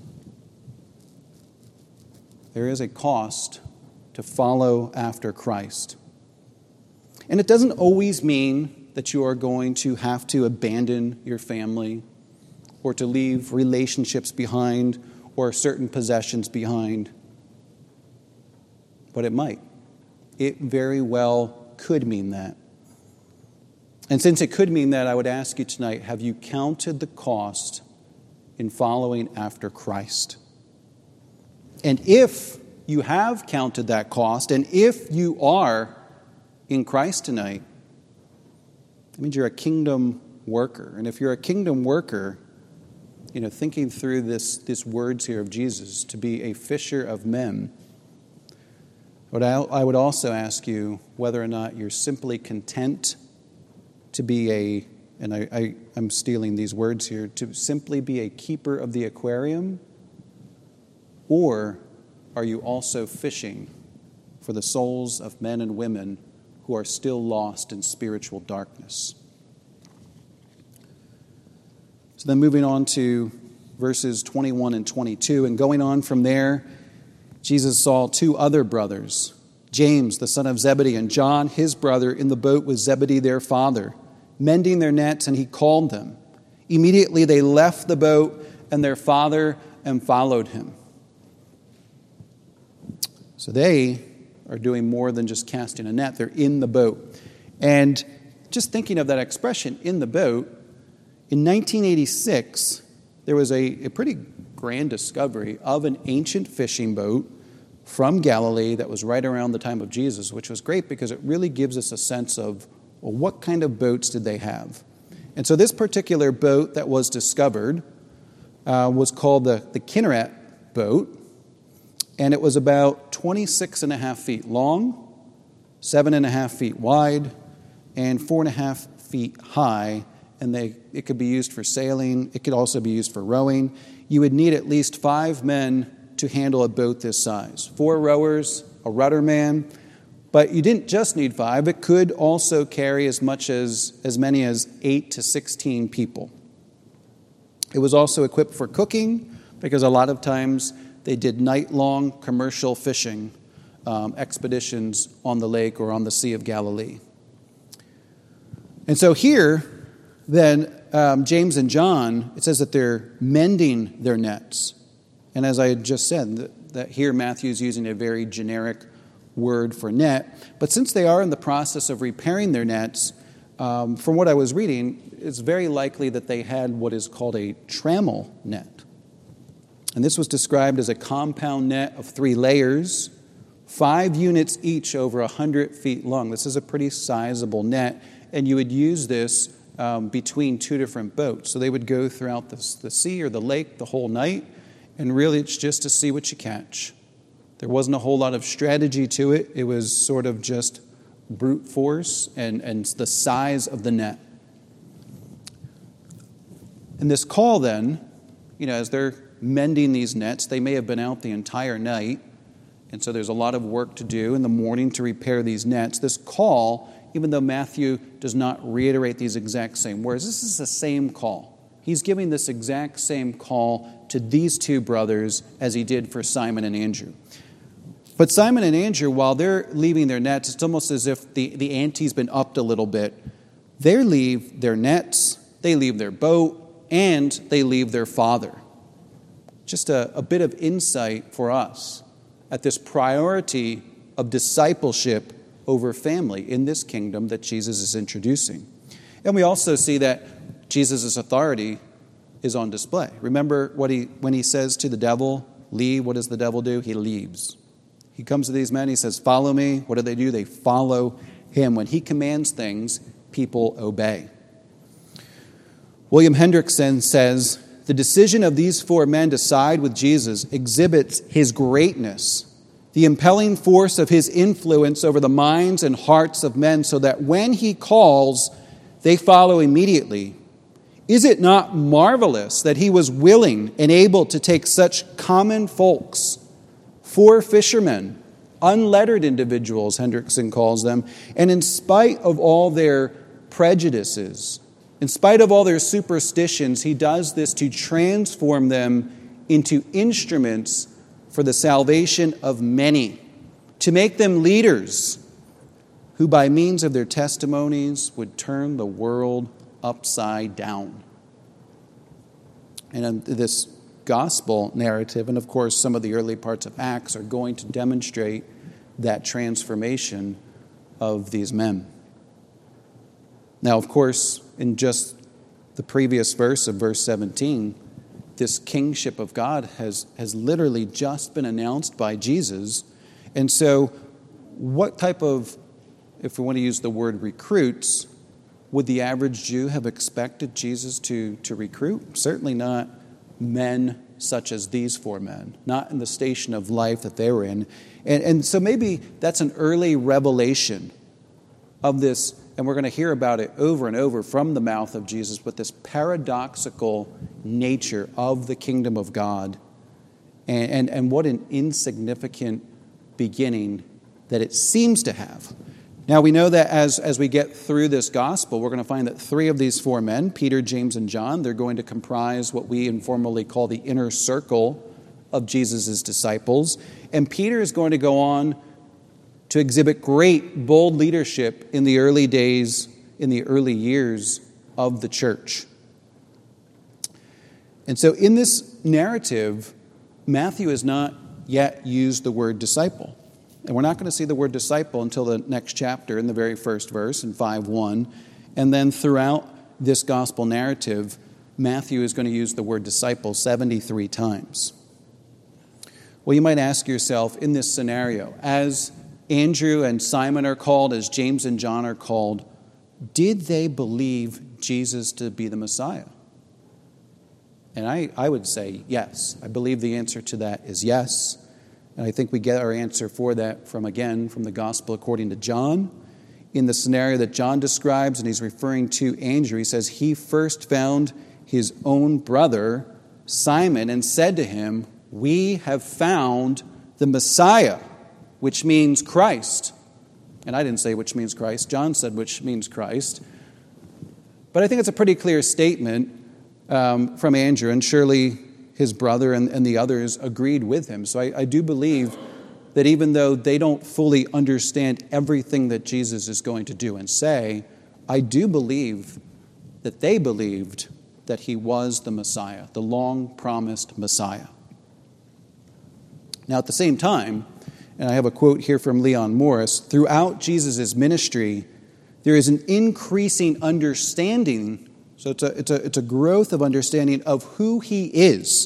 There is a cost to follow after Christ. And it doesn't always mean that you are going to have to abandon your family or to leave relationships behind or certain possessions behind. But it might. It very well could mean that. And since it could mean that, I would ask you tonight, have you counted the cost in following after Christ? And if you have counted that cost, and if you are in Christ tonight, that means you're a kingdom worker. And if you're a kingdom worker, you know, thinking through this, this words here of Jesus, to be a fisher of men, but I, I would also ask you whether or not you're simply content to be a, and I, I, I'm stealing these words here, to simply be a keeper of the aquarium, or are you also fishing for the souls of men and women who are still lost in spiritual darkness? So then moving on to verses twenty-one and twenty-two, and going on from there, Jesus saw two other brothers, James, the son of Zebedee, and John, his brother, in the boat with Zebedee, their father, mending their nets, and he called them. Immediately they left the boat and their father and followed him. So they are doing more than just casting a net. They're in the boat. And just thinking of that expression, in the boat, in nineteen eighty-six, there was a, a pretty grand discovery of an ancient fishing boat from Galilee that was right around the time of Jesus, which was great because it really gives us a sense of, well, what kind of boats did they have? And so this particular boat that was discovered uh, was called the, the Kinneret boat, and it was about twenty-six and a half feet long, seven and a half feet wide, and four and a half feet high, and they it could be used for sailing. It could also be used for rowing. You would need at least five men to handle a boat this size. Four rowers, a rudderman, but you didn't just need five. It could also carry as much as as many as eight to sixteen people. It was also equipped for cooking because a lot of times they did night-long commercial fishing um, expeditions on the lake or on the Sea of Galilee. And so here, then, um, James and John, it says that they're mending their nets. And as I had just said, that, that here Matthew's using a very generic word for net. But since they are in the process of repairing their nets, um, from what I was reading, it's very likely that they had what is called a trammel net. And this was described as a compound net of three layers, five units each over one hundred feet long. This is a pretty sizable net, and you would use this um, between two different boats. So they would go throughout the, the sea or the lake the whole night, and really it's just to see what you catch. There wasn't a whole lot of strategy to it. It was sort of just brute force and, and the size of the net. And this call then, you know, as they're mending these nets, they may have been out the entire night, and so there's a lot of work to do in the morning to repair these nets. This call, even though Matthew does not reiterate these exact same words, this is the same call. He's giving this exact same call to these two brothers as he did for Simon and Andrew. But Simon and Andrew, while they're leaving their nets, it's almost as if the, the ante's been upped a little bit. They leave their nets, they leave their boat, and they leave their father. Just a, a bit of insight for us at this priority of discipleship over family in this kingdom that Jesus is introducing. And we also see that Jesus' authority is on display. Remember what he when he says to the devil, leave, what does the devil do? He leaves. He comes to these men, he says, follow me. What do they do? They follow him. When he commands things, people obey. William Hendrickson says, the decision of these four men to side with Jesus exhibits his greatness, the impelling force of his influence over the minds and hearts of men, so that when he calls, they follow immediately. Is it not marvelous that he was willing and able to take such common folks, four fishermen, unlettered individuals, Hendrickson calls them, and in spite of all their prejudices, in spite of all their superstitions, he does this to transform them into instruments for the salvation of many, to make them leaders who by means of their testimonies would turn the world upside down. And this gospel narrative, and of course some of the early parts of Acts, are going to demonstrate that transformation of these men. Now, of course, in just the previous verse of verse seventeen, this kingship of God has, has literally just been announced by Jesus. And so what type of, if we want to use the word recruits, would the average Jew have expected Jesus to, to recruit? Certainly not men such as these four men, not in the station of life that they were in. And, and so maybe that's an early revelation of this, and we're going to hear about it over and over from the mouth of Jesus, but this paradoxical nature of the kingdom of God, and, and, and what an insignificant beginning that it seems to have. Now, we know that as, as we get through this gospel, we're going to find that three of these four men, Peter, James, and John, they're going to comprise what we informally call the inner circle of Jesus' disciples. And Peter is going to go on to exhibit great, bold leadership in the early days, in the early years of the church. And so in this narrative, Matthew has not yet used the word disciple. And we're not going to see the word disciple until the next chapter in the very first verse in five one. And then throughout this gospel narrative, Matthew is going to use the word disciple seventy-three times. Well, you might ask yourself in this scenario, as Andrew and Simon are called, as James and John are called, did they believe Jesus to be the Messiah? And I, I would say yes. I believe the answer to that is yes. And I think we get our answer for that from, again, from the gospel according to John. In the scenario that John describes, and he's referring to Andrew, he says, he first found his own brother, Simon, and said to him, we have found the Messiah, which means Christ. And I didn't say which means Christ. John said which means Christ. But I think it's a pretty clear statement um, from Andrew, and surely his brother and, and the others agreed with him. So I, I do believe that even though they don't fully understand everything that Jesus is going to do and say, I do believe that they believed that he was the Messiah, the long-promised Messiah. Now, at the same time, and I have a quote here from Leon Morris, throughout Jesus' ministry, there is an increasing understanding. So it's a, it's a, it's a growth of understanding of who he is.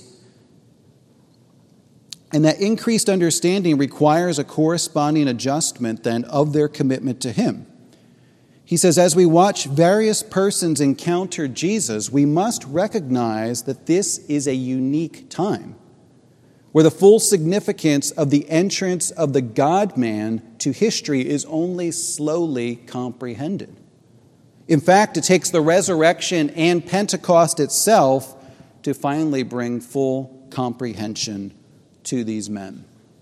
And that increased understanding requires a corresponding adjustment then of their commitment to him. He says, as we watch various persons encounter Jesus, we must recognize that this is a unique time where the full significance of the entrance of the God-man to history is only slowly comprehended. In fact, it takes the resurrection and Pentecost itself to finally bring full comprehension to these men.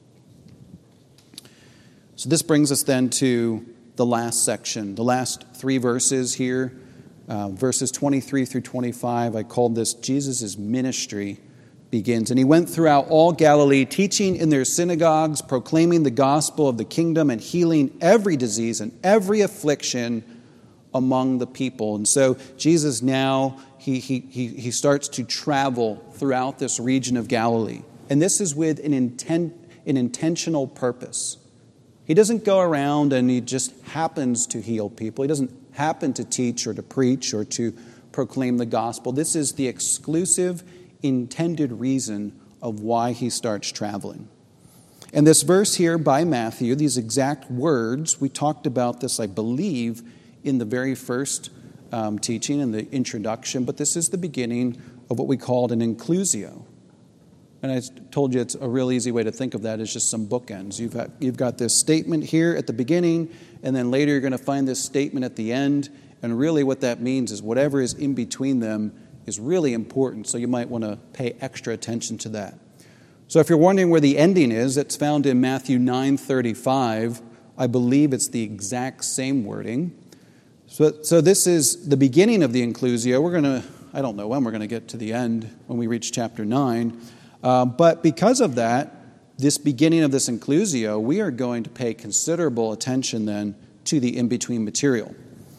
So this brings us then to the last section, the last three verses here, uh, verses twenty-three through twenty-five. I called this Jesus' ministry begins. And he went throughout all Galilee, teaching in their synagogues, proclaiming the gospel of the kingdom, and healing every disease and every affliction among the people. And so Jesus now, he, he, he, he starts to travel throughout this region of Galilee. And this is with an, intent, an intentional purpose. He doesn't go around and he just happens to heal people. He doesn't happen to teach or to preach or to proclaim the gospel. This is the exclusive, intended reason of why he starts traveling. And this verse here by Matthew, these exact words, we talked about this, I believe, in the very first um, teaching, in the introduction, but this is the beginning of what we called an inclusio. And I told you it's a real easy way to think of that is just some bookends. You've got, you've got this statement here at the beginning, and then later you're going to find this statement at the end. And really what that means is whatever is in between them is really important, so you might want to pay extra attention to that. So if you're wondering where the ending is, it's found in Matthew nine thirty-five. I believe it's the exact same wording. So, so this is the beginning of the inclusio. We're going to, I don't know when we're going to get to the end when we reach chapter nine. Uh, but because of that, this beginning of this inclusio, we are going to pay considerable attention then to the in-between material.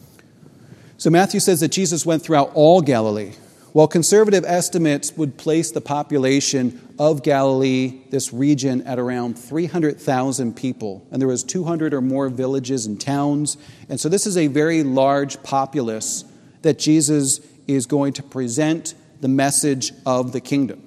So Matthew says that Jesus went throughout all Galilee. While conservative estimates would place the population of Galilee, this region, at around three hundred thousand people, and there was two hundred or more villages and towns. And so this is a very large populace that Jesus is going to present the message of the kingdom.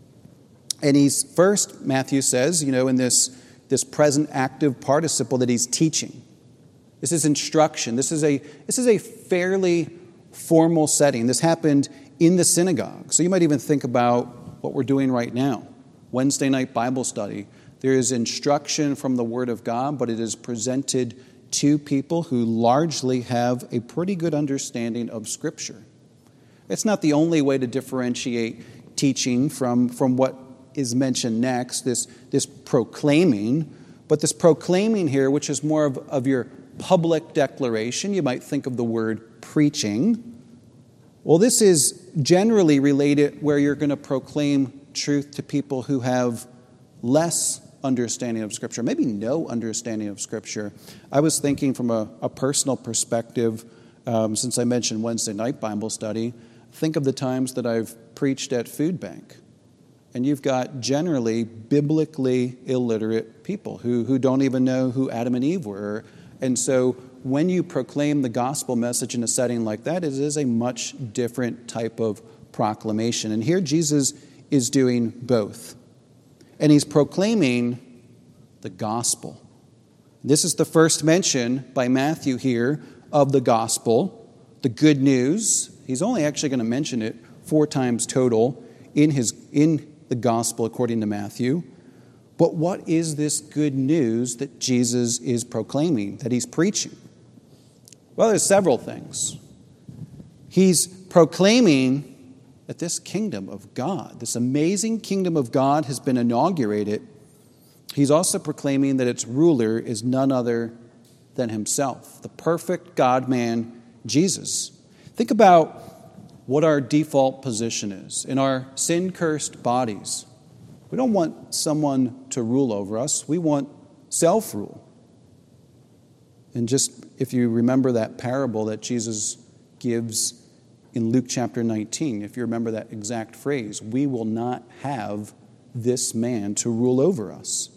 And he's first, Matthew says, you know, in this, this present active participle that he's teaching. This is instruction. This is a this is a fairly formal setting. This happened in the synagogue. So you might even think about what we're doing right now. Wednesday night Bible study. There is instruction from the Word of God, but it is presented to people who largely have a pretty good understanding of Scripture. It's not the only way to differentiate teaching from, from what is mentioned next, this, this proclaiming. But this proclaiming here, which is more of, of your public declaration, you might think of the word preaching. Well, this is generally related where you're going to proclaim truth to people who have less understanding of Scripture, maybe no understanding of Scripture. I was thinking from a, a personal perspective, um, since I mentioned Wednesday night Bible study, think of the times that I've preached at Food Bank. And you've got generally biblically illiterate people who, who don't even know who Adam and Eve were. And so when you proclaim the gospel message in a setting like that, it is a much different type of proclamation. And here Jesus is doing both. And he's proclaiming the gospel. This is the first mention by Matthew here of the gospel, the good news. He's only actually going to mention it four times total in his in the gospel according to Matthew. But what is this good news that Jesus is proclaiming, that he's preaching? Well, there's several things. He's proclaiming that this kingdom of God, this amazing kingdom of God has been inaugurated. He's also proclaiming that its ruler is none other than himself, the perfect God-man, Jesus. Think about what our default position is. In our sin-cursed bodies, we don't want someone to rule over us. We want self-rule. And just if you remember that parable that Jesus gives in Luke chapter nineteen, if you remember that exact phrase, we will not have this man to rule over us.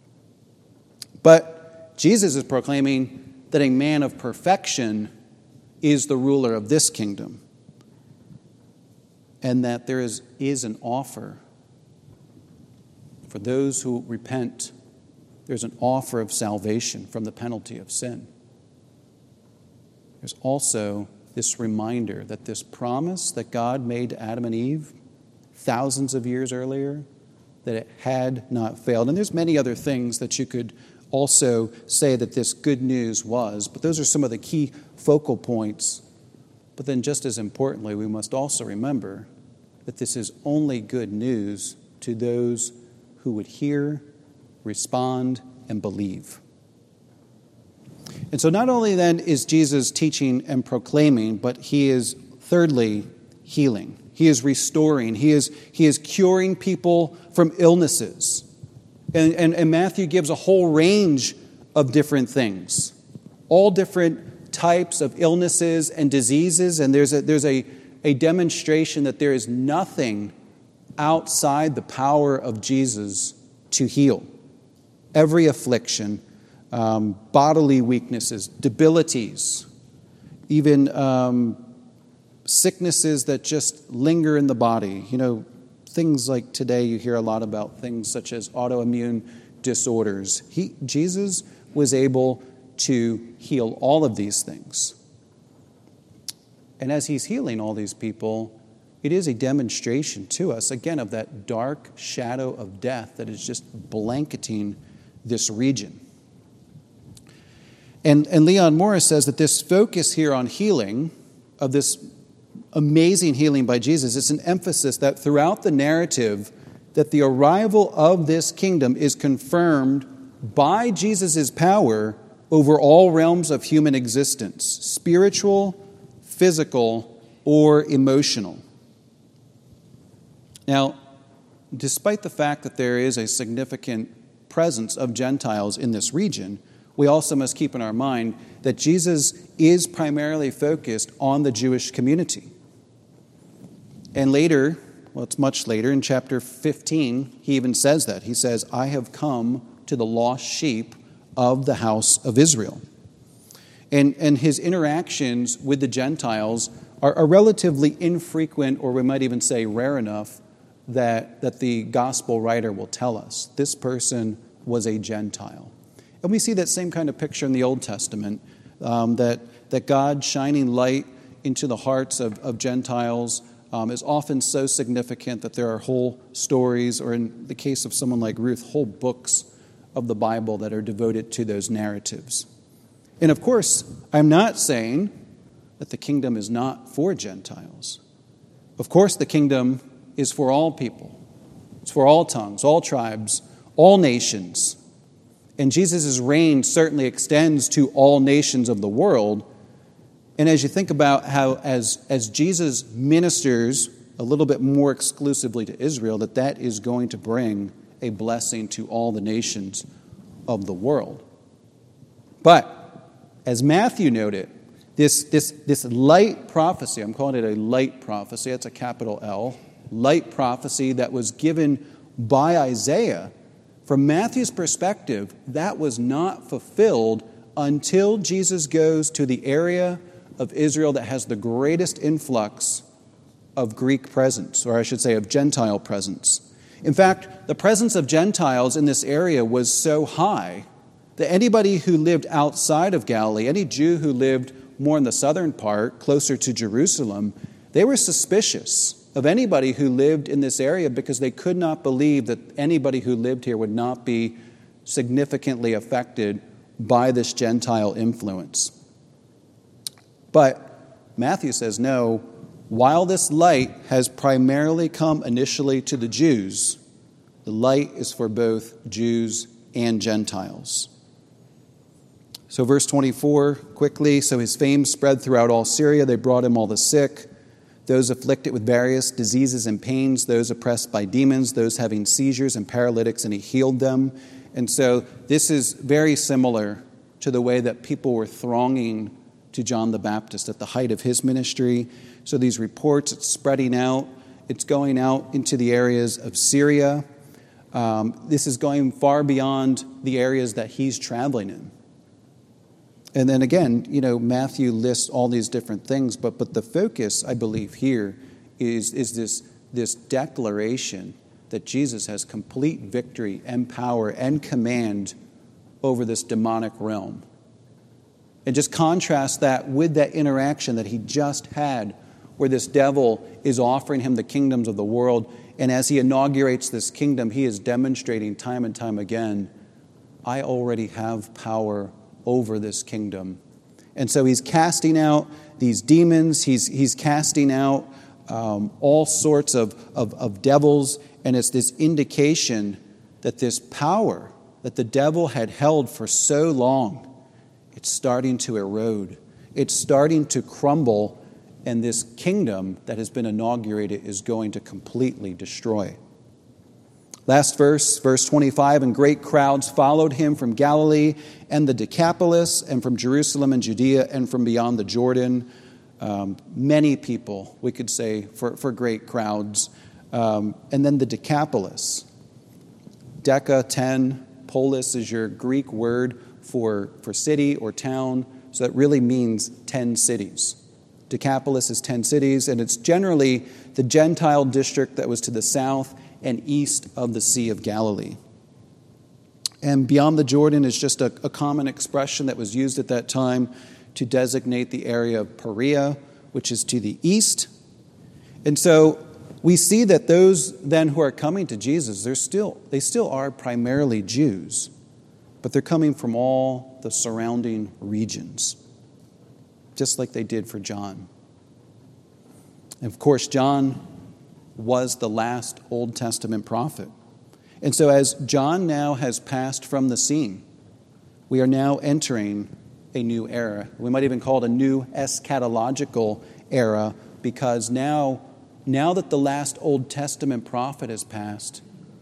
But Jesus is proclaiming that a man of perfection is the ruler of this kingdom, and that there is, is an offer for those who repent. There's an offer of salvation from the penalty of sin. there's also this reminder that this promise that God made to Adam and Eve thousands of years earlier, that it had not failed. And there's many other things that you could also say that this good news was, but those are some of the key focal points. But then just as importantly, we must also remember that this is only good news to those who would hear, respond, and believe. And so not only then is Jesus teaching and proclaiming, but he is thirdly healing. He is restoring. He is, he is curing people from illnesses. And, and, and Matthew gives a whole range of different things, all different types of illnesses and diseases. And there's a, there's a, a demonstration that there is nothing outside the power of Jesus to heal. Every affliction, um, bodily weaknesses, debilities, even um, sicknesses that just linger in the body. You know, things like today you hear a lot about things such as autoimmune disorders. He, Jesus was able to heal all of these things. And as he's healing all these people, it is a demonstration to us, again, of that dark shadow of death that is just blanketing this region. And, and Leon Morris says that this focus here on healing, of this amazing healing by Jesus, it's an emphasis that throughout the narrative, that the arrival of this kingdom is confirmed by Jesus' power over all realms of human existence, spiritual, physical, or emotional. Now, despite the fact that there is a significant presence of Gentiles in this region, we also must keep in our mind that Jesus is primarily focused on the Jewish community. And later, well, it's much later, in chapter fifteen, he even says that. He says, I have come to the lost sheep of the house of Israel. And, and his interactions with the Gentiles are, are relatively infrequent, or we might even say rare enough, that, that the gospel writer will tell us this person was a Gentile. And we see that same kind of picture in the Old Testament, um, that, that God shining light into the hearts of, of Gentiles um, is often so significant that there are whole stories, or in the case of someone like Ruth, whole books of the Bible that are devoted to those narratives. And of course, I'm not saying that the kingdom is not for Gentiles. Of course, the kingdom is for all people. It's for all tongues, all tribes, all nations. And Jesus' reign certainly extends to all nations of the world. And as you think about how as, as Jesus ministers a little bit more exclusively to Israel, that that is going to bring a blessing to all the nations of the world. But as Matthew noted, this, this, this light prophecy, I'm calling it a light prophecy, that's a capital L, light prophecy that was given by Isaiah, from Matthew's perspective, that was not fulfilled until Jesus goes to the area of Israel that has the greatest influx of Greek presence, or I should say of Gentile presence. In fact, the presence of Gentiles in this area was so high that anybody who lived outside of Galilee, any Jew who lived more in the southern part, closer to Jerusalem, they were suspicious of anybody who lived in this area because they could not believe that anybody who lived here would not be significantly affected by this Gentile influence. But Matthew says, no, while this light has primarily come initially to the Jews, the light is for both Jews and Gentiles. So verse twenty-four, quickly, so his fame spread throughout all Syria. They brought him all the sick, those afflicted with various diseases and pains, those oppressed by demons, those having seizures and paralytics, and he healed them. And so this is very similar to the way that people were thronging to John the Baptist at the height of his ministry. So these reports, it's spreading out. It's going out into the areas of Syria. Um, this is going far beyond the areas that he's traveling in. And then again, you know, Matthew lists all these different things, but but the focus, I believe, here is, is this, this declaration that Jesus has complete victory and power and command over this demonic realm. And just contrast that with that interaction that he just had, where this devil is offering him the kingdoms of the world. And as he inaugurates this kingdom, he is demonstrating time and time again, I already have power over this kingdom. And so he's casting out these demons. He's, he's casting out um, all sorts of, of, of devils. And it's this indication that this power that the devil had held for so long, it's starting to erode. It's starting to crumble, and this kingdom that has been inaugurated is going to completely destroy. Last verse, verse twenty-five, and great crowds followed him from Galilee and the Decapolis, and from Jerusalem and Judea, and from beyond the Jordan. Um, many people, we could say, for, for great crowds. Um, and then the Decapolis. Deca, ten. Polis is your Greek word for, for city or town. So that really means ten cities. Decapolis is ten cities, and it's generally the Gentile district that was to the south and east of the Sea of Galilee. And beyond the Jordan is just a, a common expression that was used at that time to designate the area of Perea, which is to the east. And so we see that those then who are coming to Jesus, they're still, they still are primarily Jews, but they're coming from all the surrounding regions, just like they did for John. And of course, John was the last Old Testament prophet. And so as John now has passed from the scene, we are now entering a new era. We might even call it a new eschatological era, because now, now that the last Old Testament prophet has passed,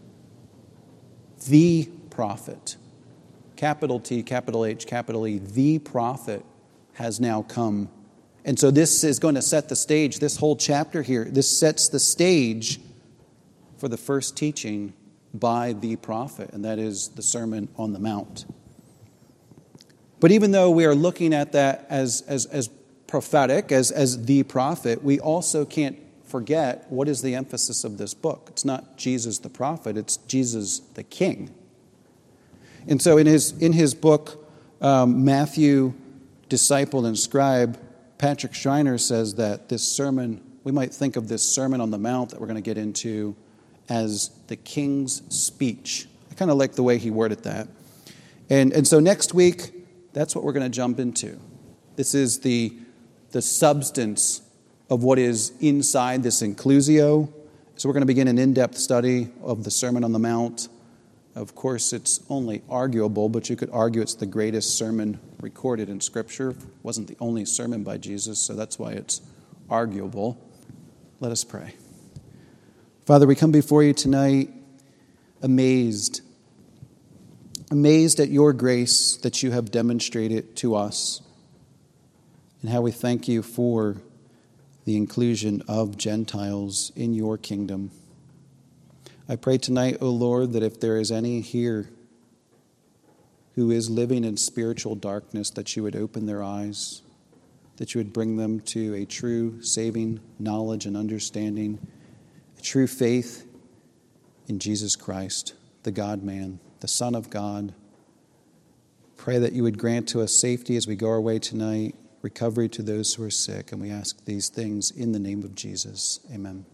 the prophet, capital T, capital H, capital E, the prophet has now come. And so this is going to set the stage, this whole chapter here, this sets the stage for the first teaching by the prophet, and that is the Sermon on the Mount. But even though we are looking at that as, as, as prophetic, as, as the prophet, we also can't forget what is the emphasis of this book. It's not Jesus the prophet, it's Jesus the king. And so in his, in his book, um, Matthew, Disciple and Scribe, Patrick Schreiner says that this sermon, we might think of this Sermon on the Mount that we're going to get into as the king's speech. I kind of like the way he worded that. And, and so next week, that's what we're going to jump into. This is the, the substance of what is inside this inclusio. So we're going to begin an in-depth study of the Sermon on the Mount. Of course, it's only arguable, but you could argue it's the greatest sermon recorded in Scripture. It wasn't the only sermon by Jesus, so that's why it's arguable. Let us pray. Father, we come before you tonight amazed, amazed at your grace that you have demonstrated to us, and how we thank you for the inclusion of Gentiles in your kingdom. I pray tonight, O Lord, that if there is any here who is living in spiritual darkness, that you would open their eyes, that you would bring them to a true saving knowledge and understanding, a true faith in Jesus Christ, the God-man, the Son of God. Pray that you would grant to us safety as we go our way tonight, recovery to those who are sick, and we ask these things in the name of Jesus. Amen.